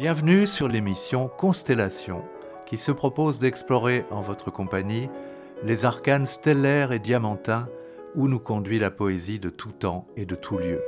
Bienvenue sur l'émission Constellation, qui se propose d'explorer en votre compagnie les arcanes stellaires et diamantins où nous conduit la poésie de tout temps et de tout lieu.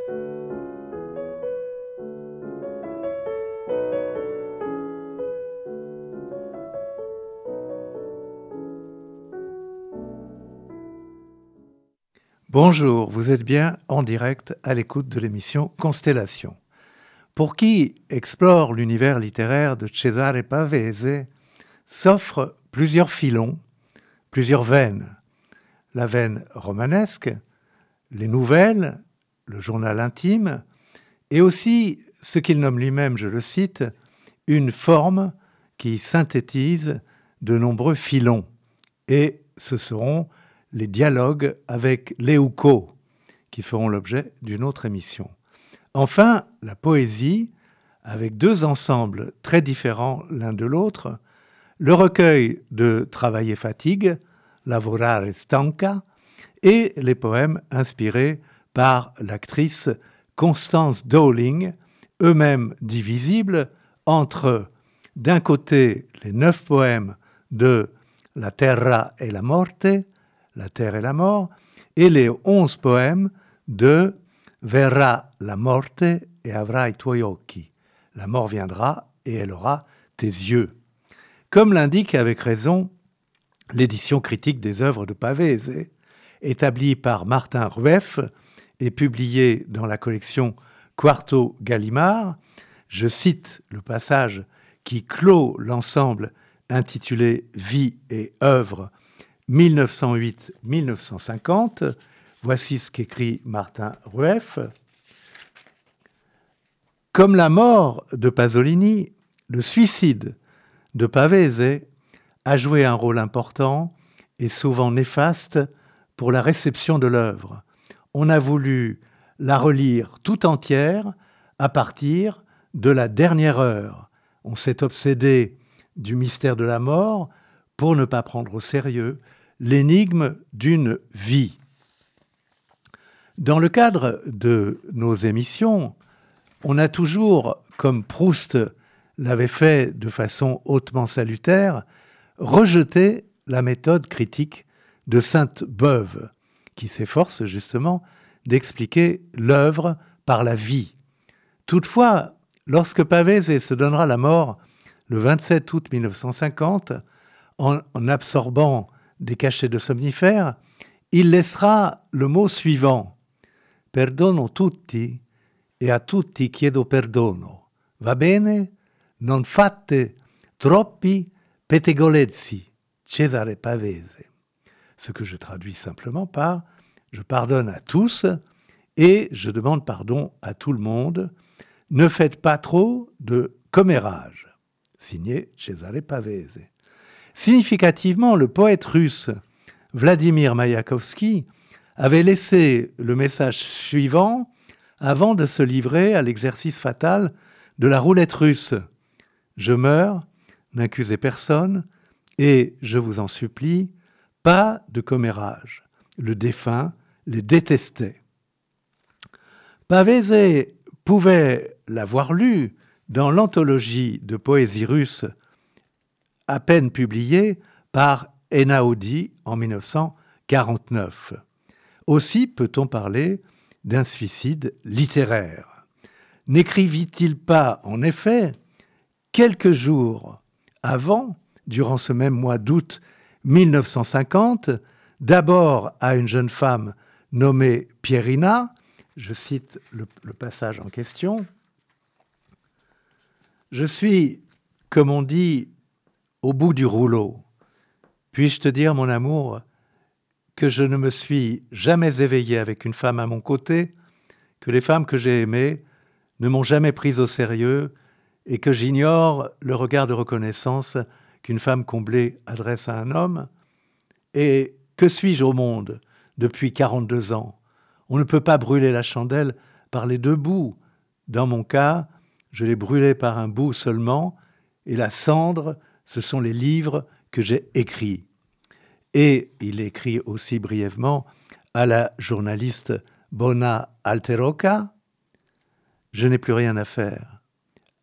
Bonjour, vous êtes bien en direct à l'écoute de l'émission Constellation. Pour qui explore l'univers littéraire de Cesare Pavese, s'offrent plusieurs filons, plusieurs veines. La veine romanesque, les nouvelles, le journal intime, et aussi ce qu'il nomme lui-même, je le cite, une forme qui synthétise de nombreux filons. Et ce seront les dialogues avec Leuco, qui feront l'objet d'une autre émission. Enfin, la poésie, avec deux ensembles très différents l'un de l'autre, le recueil de Travail et fatigue, Lavorare stanca, et les poèmes inspirés par l'actrice Constance Dowling, eux-mêmes divisibles entre, d'un côté, les 9 poèmes de La terra e la morte, La terre et la mort, et les 11 poèmes de Verrà la morte e avrà i tuoi occhi. La mort viendra et elle aura tes yeux. Comme l'indique avec raison l'édition critique des œuvres de Pavese, établie par Martin Rueff et publiée dans la collection Quarto Gallimard, je cite le passage qui clôt l'ensemble intitulé Vie et œuvre 1908-1950. Voici ce qu'écrit Martin Rueff. Comme la mort de Pasolini, le suicide de Pavese a joué un rôle important et souvent néfaste pour la réception de l'œuvre. On a voulu la relire tout entière à partir de la dernière heure. On s'est obsédé du mystère de la mort pour ne pas prendre au sérieux l'énigme d'une vie. Dans le cadre de nos émissions, on a toujours, comme Proust l'avait fait de façon hautement salutaire, rejeté la méthode critique de Sainte-Beuve, qui s'efforce justement d'expliquer l'œuvre par la vie. Toutefois, lorsque Pavese se donnera la mort le 27 août 1950, en absorbant des cachets de somnifères, il laissera le mot suivant: Perdono tutti e a tutti chiedo perdono. Va bene? Non fate troppi pettegolezzi. Cesare Pavese. Ce que je traduis simplement par je pardonne à tous et je demande pardon à tout le monde. Ne faites pas trop de commérage. Signé Cesare Pavese. Significativement, le poète russe Vladimir Maïakovski avait laissé le message suivant avant de se livrer à l'exercice fatal de la roulette russe. Je meurs, n'accusez personne, et je vous en supplie, pas de commérage. Le défunt les détestait. Pavese pouvait l'avoir lu dans l'anthologie de poésie russe à peine publiée par Einaudi en 1949. Aussi peut-on parler d'un suicide littéraire. N'écrivit-il pas, en effet, quelques jours avant, durant ce même mois d'août 1950, d'abord à une jeune femme nommée Pierina, je cite le passage en question, « Je suis, comme on dit, au bout du rouleau. Puis-je te dire, mon amour, que je ne me suis jamais éveillé avec une femme à mon côté, que les femmes que j'ai aimées ne m'ont jamais prise au sérieux et que j'ignore le regard de reconnaissance qu'une femme comblée adresse à un homme. Et que suis-je au monde depuis 42 ans? On ne peut pas brûler la chandelle par les deux bouts. Dans mon cas, je l'ai brûlée par un bout seulement, et la cendre, ce sont les livres que j'ai écrits. » Et il écrit aussi brièvement à la journaliste Bona Alteroca, « Je n'ai plus rien à faire.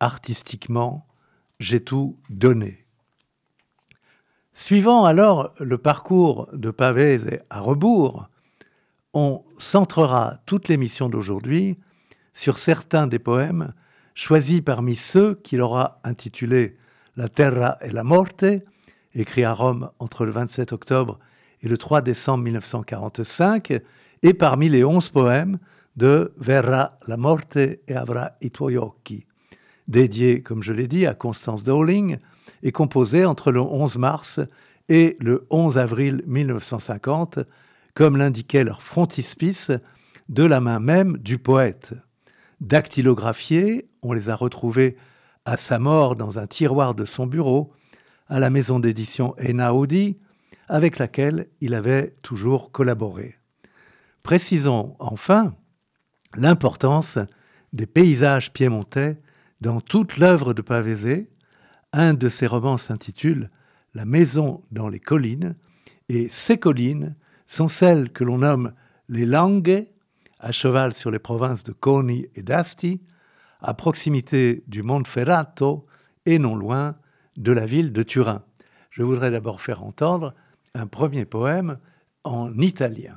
artistiquement, j'ai tout donné. Suivant alors le parcours de Pavese à rebours, on centrera toute l'émission d'aujourd'hui sur certains des poèmes choisis parmi ceux qu'il aura intitulés La Terra e la Morte, écrit à Rome entre le 27 octobre et le 3 décembre 1945, et parmi les 11 poèmes de Verrà la morte e avrà i tuoi occhi, dédié, comme je l'ai dit, à Constance Dowling, et composé entre le 11 mars et le 11 avril 1950, comme l'indiquait leur frontispice, de la main même du poète. Dactylographiés, on les a retrouvés à sa mort dans un tiroir de son bureau, à la maison d'édition Einaudi, avec laquelle il avait toujours collaboré. Précisons enfin l'importance des paysages piémontais dans toute l'œuvre de Pavese. Un de ses romans s'intitule « La maison dans les collines » et ces collines sont celles que l'on nomme les Langhe, à cheval sur les provinces de Coni et d'Asti, à proximité du Monferrato et non loin de la ville de Turin. Je voudrais d'abord faire entendre un premier poème en italien.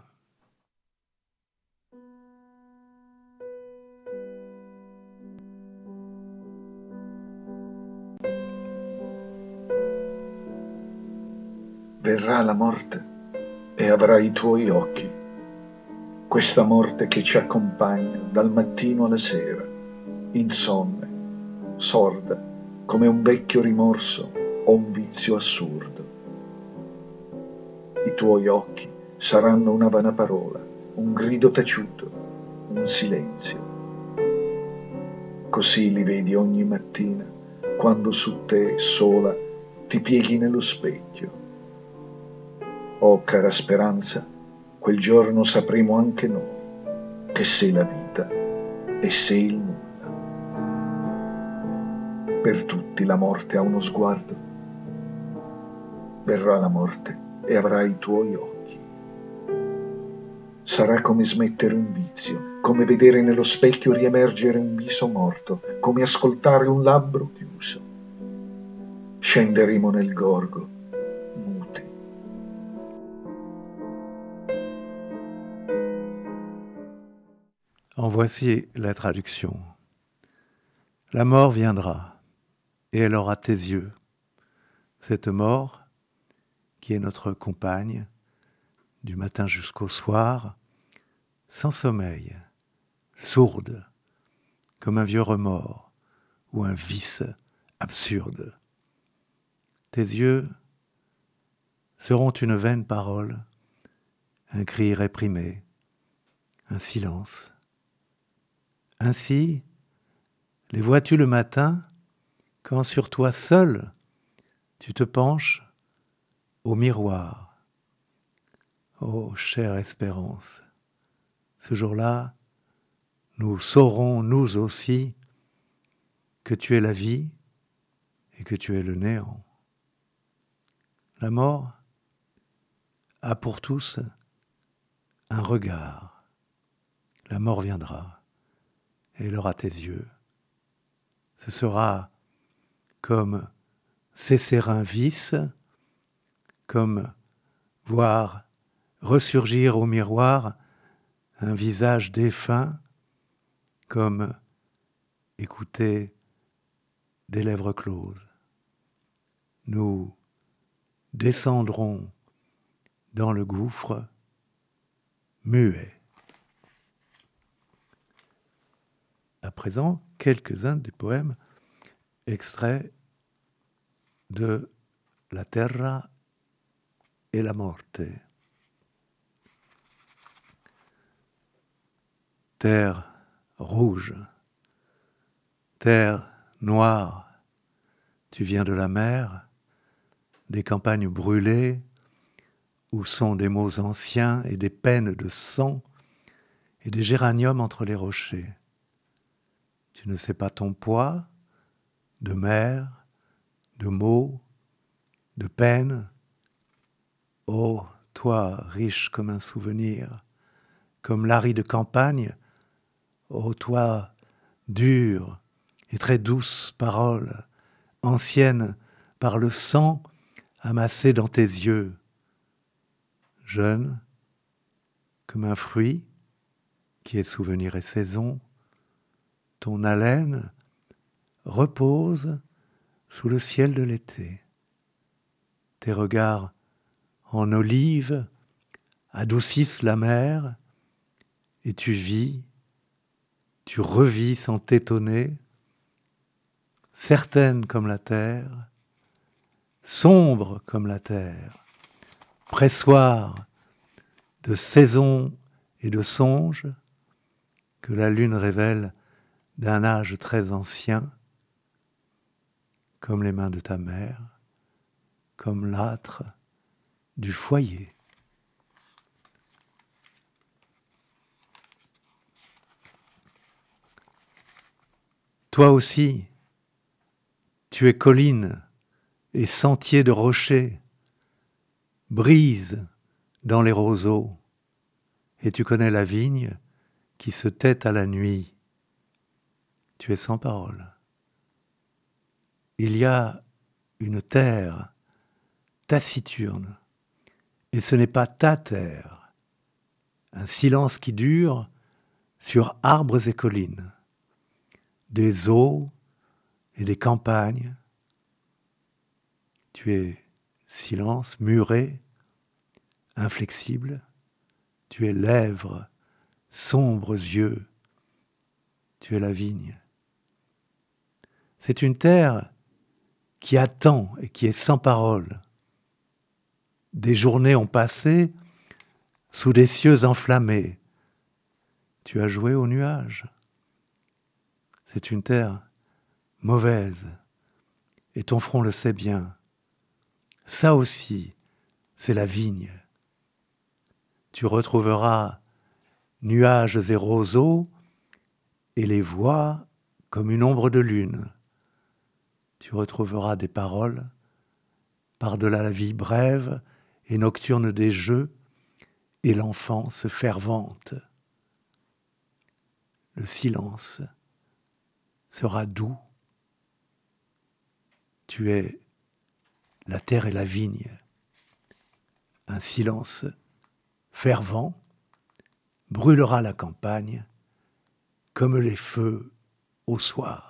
Verrà la morte e avrai i tuoi occhi, questa morte che ci accompagna dal mattino alla sera, insonne, sorda, come un vecchio rimorso o un vizio assurdo. I tuoi occhi saranno una vana parola, un grido taciuto, un silenzio. Così li vedi ogni mattina, quando su te sola ti pieghi nello specchio. Oh cara speranza, quel giorno sapremo anche noi che sei la vita e sei il nulla. Per tutti la morte ha uno sguardo. Verrà la morte e avrai i tuoi occhi. Sarà come smettere un vizio, come vedere nello specchio riemergere un viso morto, come ascoltare un labbro chiuso. Scenderemo nel gorgo, muti. En voici la traduction. La mort viendra, et elle aura tes yeux. Cette mort, qui est notre compagne, du matin jusqu'au soir, sans sommeil, sourde, comme un vieux remords ou un vice absurde. Tes yeux seront une vaine parole, un cri réprimé, un silence. Ainsi, les vois-tu le matin, quand sur toi seul, tu te penches au miroir. Ô chère espérance, ce jour-là, nous saurons, nous aussi, que tu es la vie et que tu es le néant. La mort a pour tous un regard. La mort viendra et elle aura tes yeux. Ce sera comme cesser un vice, comme voir ressurgir au miroir un visage défunt, comme écouter des lèvres closes. Nous descendrons dans le gouffre muets. À présent, quelques-uns des poèmes extraits de La Terra e la Morte. Terre rouge, terre noire, tu viens de la mer, des campagnes brûlées, où sont des mots anciens et des peines de sang, et des géraniums entre les rochers. Tu ne sais pas ton poids, de mer, de mots, de peines. Ô toi, riche comme un souvenir, comme l'aride campagne, ô toi, dur et très douces paroles, anciennes par le sang amassé dans tes yeux, jeune comme un fruit qui est souvenir et saison, ton haleine repose sous le ciel de l'été. Tes regards en olive adoucissent la mer, et tu vis, tu revis sans t'étonner, certaine comme la terre, sombre comme la terre, pressoir de saisons et de songes que la lune révèle d'un âge très ancien, comme les mains de ta mère, comme l'âtre du foyer. Toi aussi, tu es colline et sentier de rochers, brise dans les roseaux, et tu connais la vigne qui se tait à la nuit. Tu es sans parole. Il y a une terre taciturne, et ce n'est pas ta terre, un silence qui dure sur arbres et collines, des eaux et des campagnes. Tu es silence muré, inflexible, tu es lèvres, sombres yeux, tu es la vigne. C'est une terre qui attend et qui est sans parole. Des journées ont passé sous des cieux enflammés. Tu as joué aux nuages. C'est une terre mauvaise, et ton front le sait bien. Ça aussi, c'est la vigne. Tu retrouveras nuages et roseaux, et les voix comme une ombre de lune. Tu retrouveras des paroles par-delà la vie brève et nocturne des jeux et l'enfance fervente. Le silence sera doux. Tu es la terre et la vigne. Un silence fervent brûlera la campagne comme les feux au soir.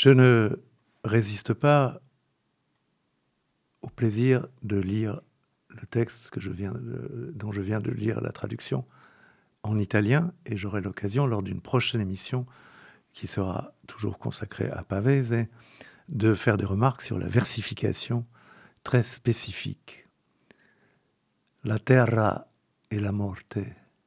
Je ne résiste pas au plaisir de lire le texte dont je viens de lire la traduction en italien, et j'aurai l'occasion lors d'une prochaine émission qui sera toujours consacrée à Pavese de faire des remarques sur la versification très spécifique. La terra e la morte,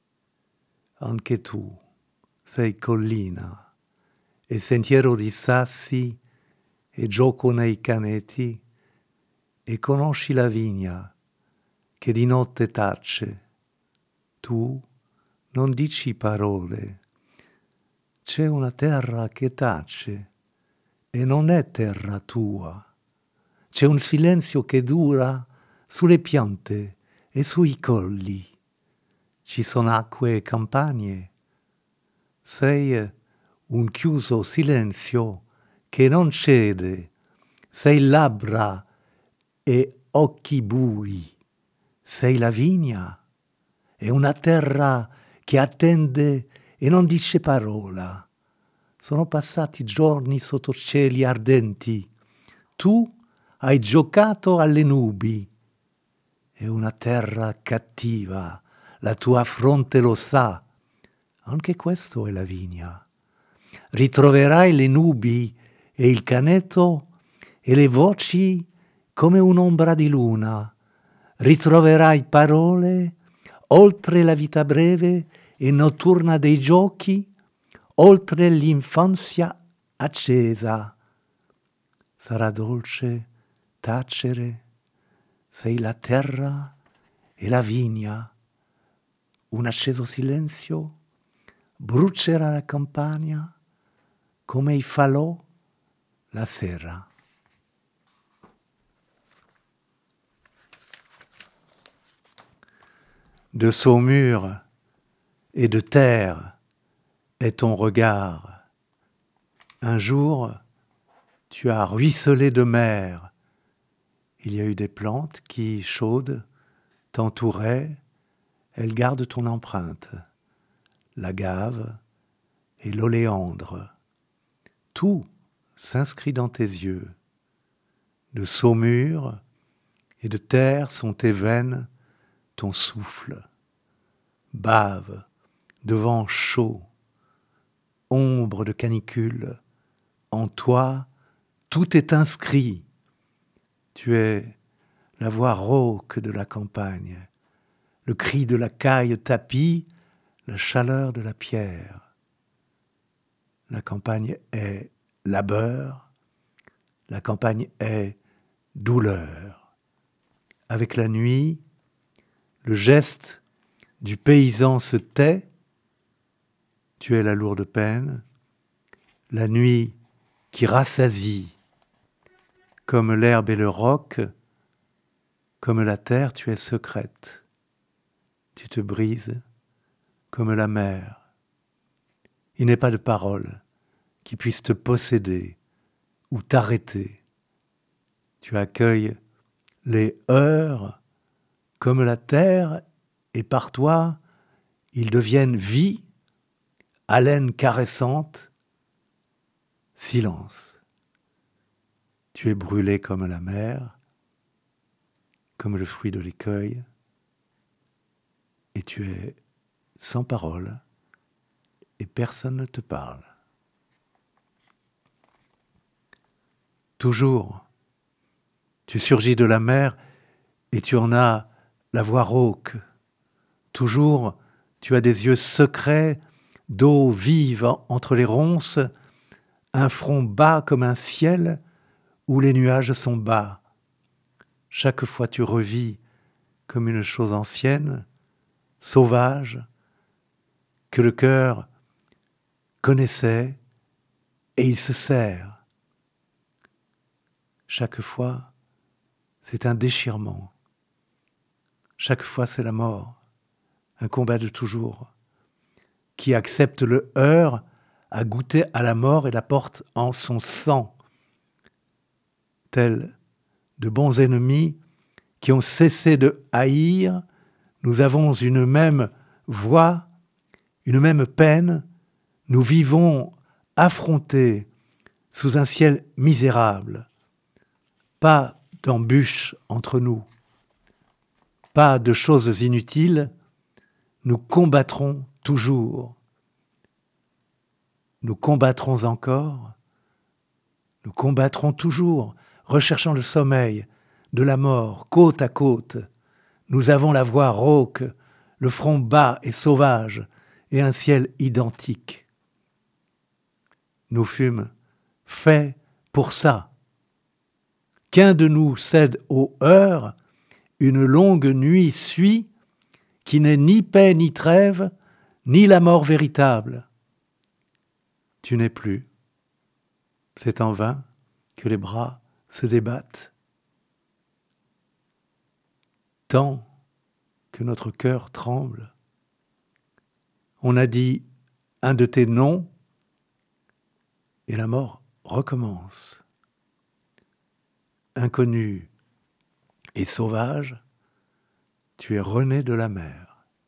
anche tu sei collina e sentiero di sassi e gioco nei caneti e conosci la vigna che di notte tace. Tu non dici parole. C'è una terra che tace e non è terra tua. C'è un silenzio che dura sulle piante e sui colli. Ci sono acque e campagne. Sei un chiuso silenzio che non cede. Sei labbra e occhi bui. Sei la vigna. È una terra che attende e non dice parola. Sono passati giorni sotto cieli ardenti. Tu hai giocato alle nubi. È una terra cattiva. La tua fronte lo sa. Anche questo è la vigna. Ritroverai le nubi e il caneto e le voci come un'ombra di luna. Ritroverai parole oltre la vita breve e notturna dei giochi, oltre l'infanzia accesa. Sarà dolce tacere, sei la terra e la vigna. Un acceso silenzio brucerà la campagna come i falò la sera. De saumure et de terre est ton regard. Un jour, tu as ruisselé de mer. Il y a eu des plantes qui, chaudes, t'entouraient. Elles gardent ton empreinte. L'agave et l'oléandre. Tout s'inscrit dans tes yeux. De saumure et de terre sont tes veines, ton souffle. Bave de vent chaud, ombre de canicule, en toi tout est inscrit. Tu es la voix rauque de la campagne, le cri de la caille tapie, la chaleur de la pierre. La campagne est labeur, la campagne est douleur. Avec la nuit, le geste du paysan se tait, tu es la lourde peine, la nuit qui rassasie, comme l'herbe et le roc, comme la terre, tu es secrète, tu te brises comme la mer. Il n'est pas de parole qui puisse te posséder ou t'arrêter. Tu accueilles les heurts comme la terre et par toi, ils deviennent vie, haleine caressante, silence. Tu es brûlé comme la mer, comme le fruit de l'écueil, et tu es sans parole, et personne ne te parle. Toujours, tu surgis de la mer, et tu en as la voix rauque. Toujours, tu as des yeux secrets, d'eau vive entre les ronces, un front bas comme un ciel où les nuages sont bas. Chaque fois tu revis comme une chose ancienne, sauvage, que le cœur connaissait et il se serre. Chaque fois, c'est un déchirement. Chaque fois, c'est la mort. Un combat de toujours, qui accepte le heurt à goûter à la mort et la porte en son sang. Tels de bons ennemis qui ont cessé de haïr, nous avons une même voix, une même peine, nous vivons affrontés sous un ciel misérable. Pas d'embûches entre nous, pas de choses inutiles, nous combattrons toujours. Nous combattrons encore, nous combattrons toujours, recherchant le sommeil de la mort côte à côte. Nous avons la voix rauque, le front bas et sauvage, et un ciel identique. Nous fûmes faits pour ça. Qu'un de nous cède aux heures, une longue nuit suit, qui n'est ni paix ni trêve, ni la mort véritable. Tu n'es plus. C'est en vain que les bras se débattent. Tant que notre cœur tremble. On a dit un de tes noms et la mort recommence. Inconnu et sauvage, tu es rené de la mer.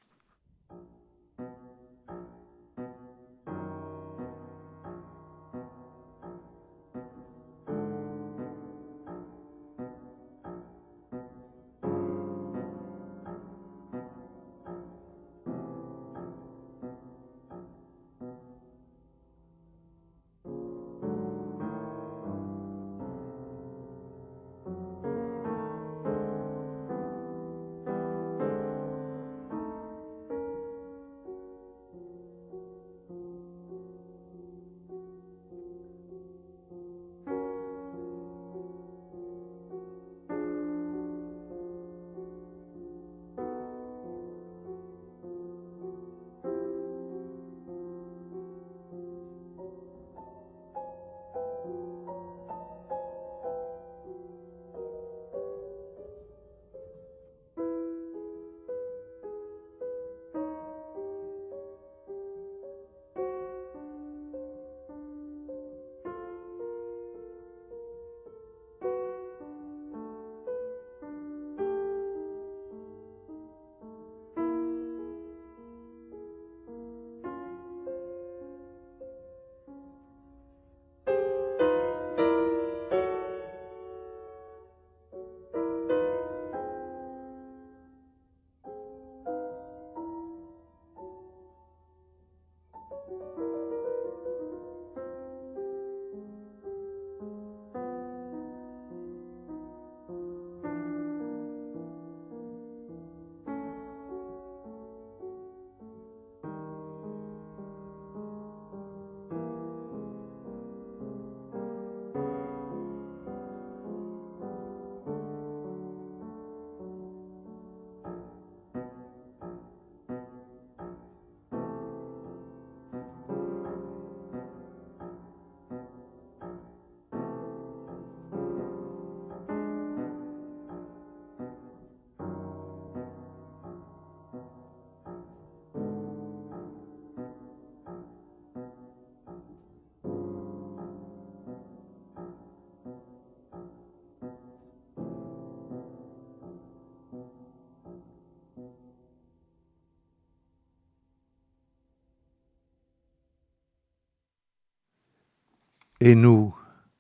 Et nous,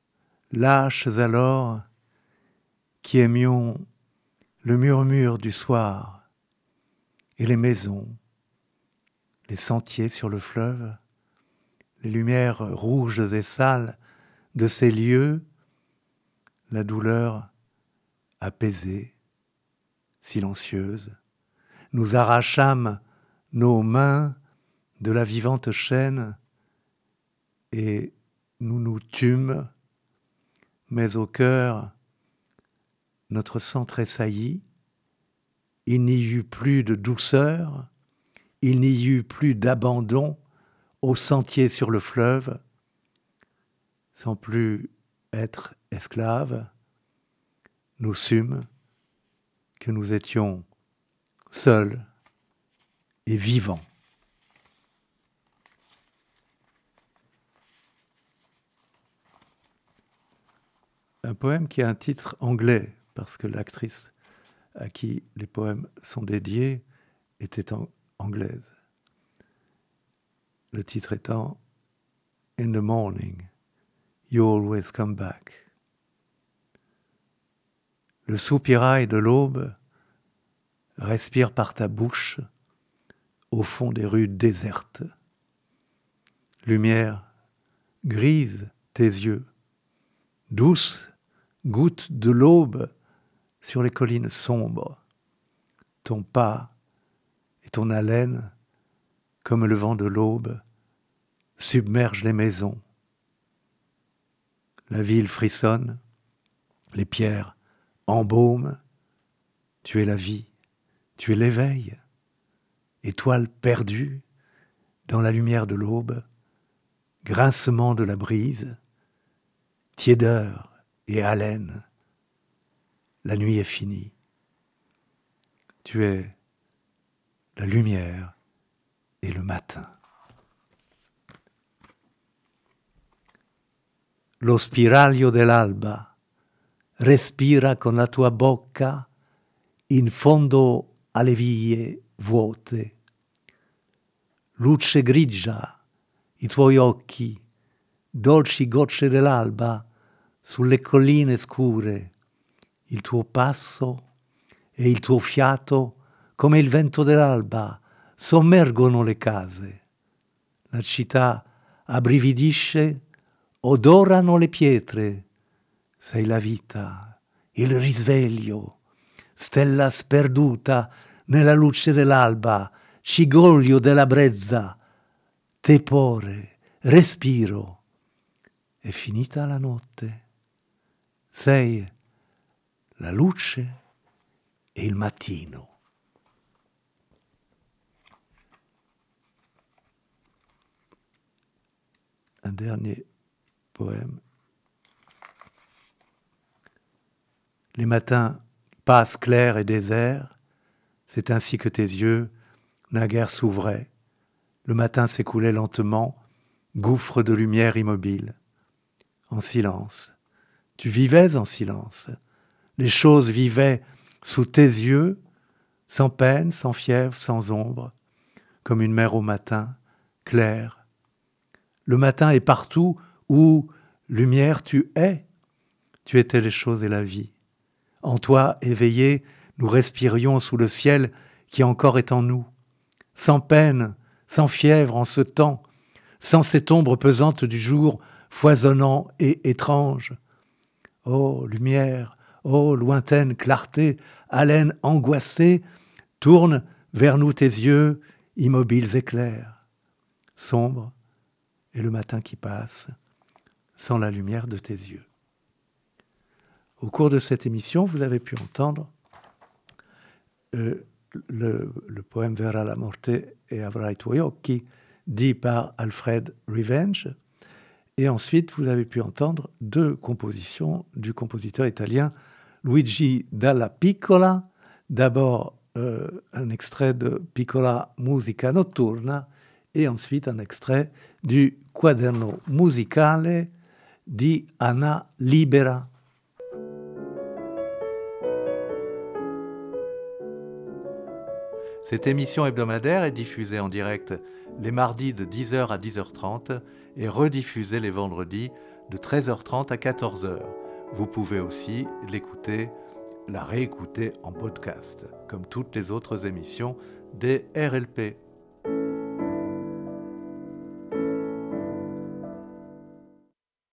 lâches alors, qui aimions le murmure du soir et les maisons, les sentiers sur le fleuve, les lumières rouges et sales de ces lieux, la douleur apaisée, silencieuse, nous arrachâmes nos mains de la vivante chaîne et nous nous tûmes, mais au cœur, notre sang tressaillit, il n'y eut plus de douceur, il n'y eut plus d'abandon au sentier sur le fleuve, sans plus être esclaves, nous sûmes que nous étions seuls et vivants. Un poème qui a un titre anglais, parce que l'actrice à qui les poèmes sont dédiés était anglaise. Le titre étant « In the morning, You always come back. Le soupirail de l'aube respire par ta bouche au fond des rues désertes. Lumière grise tes yeux, douce goutte de l'aube sur les collines sombres. Ton pas et ton haleine, comme le vent de l'aube, submergent les maisons. La ville frissonne, les pierres embaument. Tu es la vie, tu es l'éveil, étoile perdue dans la lumière de l'aube, grincement de la brise, tiédeur et haleine. La nuit est finie. Tu es la lumière et le matin. Lo spiraglio dell'alba respira con la tua bocca in fondo alle vie vuote. Luce grigia, i tuoi occhi, dolci gocce dell'alba sulle colline scure, il tuo passo e il tuo fiato come il vento dell'alba sommergono le case. La città abbrividisce, odorano le pietre. Sei la vita, il risveglio, stella sperduta nella luce dell'alba, cigoglio della brezza, tepore, respiro. È finita la notte. Sei la luce e il mattino. Un dernier poème. Les matins passent clairs et déserts, c'est ainsi que tes yeux naguère s'ouvraient. Le matin s'écoulait lentement, gouffre de lumière immobile. En silence, tu vivais en silence. Les choses vivaient sous tes yeux, sans peine, sans fièvre, sans ombre, comme une mer au matin, claire. Le matin est partout où, lumière, tu es. Tu étais les choses et la vie. En toi, éveillés, nous respirions sous le ciel qui encore est en nous. Sans peine, sans fièvre en ce temps, sans cette ombre pesante du jour, foisonnant et étrange. Ô lumière, ô lointaine clarté, haleine angoissée, tourne vers nous tes yeux, immobiles et clairs. Sombre est le matin qui passe, sans la lumière de tes yeux. Au cours de cette émission, vous avez pu entendre le poème Vera la morte e avrai i tuoi occhi, dit par Alfred Revenge. Et ensuite, vous avez pu entendre deux compositions du compositeur italien Luigi Dalla Piccola. D'abord, un extrait de Piccola Musica Notturna et ensuite un extrait du Quaderno Musicale di Anna Libera. Cette émission hebdomadaire est diffusée en direct les mardis de 10h à 10h30 et rediffusée les vendredis de 13h30 à 14h. Vous pouvez aussi la réécouter en podcast, comme toutes les autres émissions des RLP.